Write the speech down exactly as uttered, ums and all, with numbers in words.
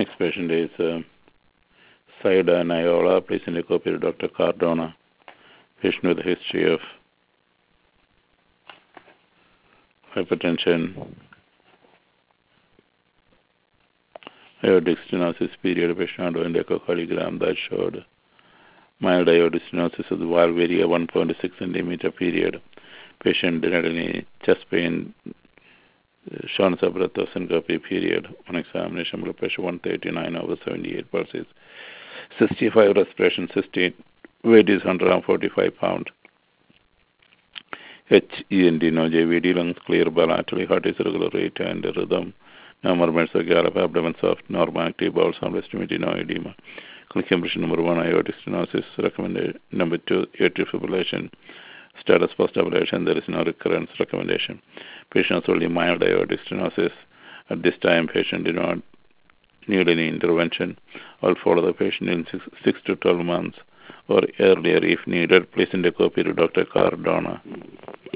Next patient is uh, Saida Nayola. Please send a copy to Doctor Cardona. Patient with a history of hypertension, aortic stenosis period. Patient underwent echocardiogram that showed mild aortic stenosis of the valve area, one point six centimeter period. Patient did not have any chest pain, shortness of breath of syncope period. On examination, blood pressure one thirty-nine over seventy-eight pulses. sixty-five respiration, sixteen. Weight is one hundred forty-five pounds. H E N D, no J V D, lungs clear bilaterally, heart is regular rate and rhythm. No movements of gallop, abdomen soft, normal active, bowel sound estimate, no edema. Clinical impression number one, aortic stenosis recommended. Number two, atrial fibrillation. Status post-ablation, there is no recurrence recommendation. Patient has only mild aortic stenosis. At this time, patient did not need any intervention. I'll follow the patient in six, six to twelve months or earlier if needed. Please send a copy to Doctor Cardona.